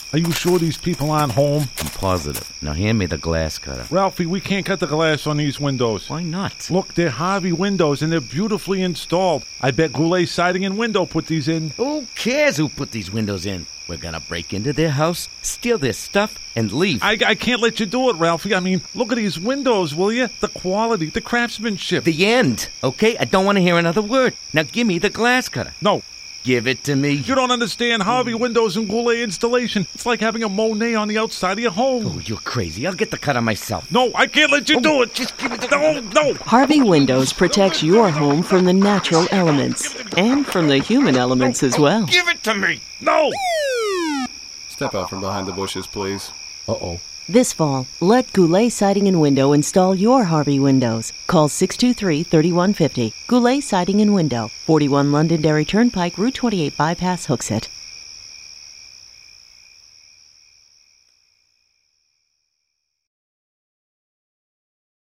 Are you sure these people aren't home? I'm positive. Now hand me the glass cutter. Ralphie, we can't cut the glass on these windows. Why not? Look, they're Harvey windows, and they're beautifully installed. I bet Goulet Siding and Window put these in. Who cares who put these windows in? We're gonna break into their house, steal their stuff, and leave. I can't let you do it, Ralphie. I mean, look at these windows, will you? The quality, the craftsmanship. The end, okay? I don't want to hear another word. Now give me the glass cutter. No. Give it to me. You don't understand Harvey Windows and Goulet installation. It's like having a Monet on the outside of your home. Oh, you're crazy. I'll get the cutter myself. No, I can't let you do it. Just give it to No. Harvey Windows protects your home from the natural elements and from the human elements as well. Give it to me. No. Step out from behind the bushes, please. Uh-oh. This fall, let Goulet Siding and Window install your Harvey windows. Call 623-3150. Goulet Siding and Window, 41 Londonderry Turnpike, Route 28 Bypass, Hooksett.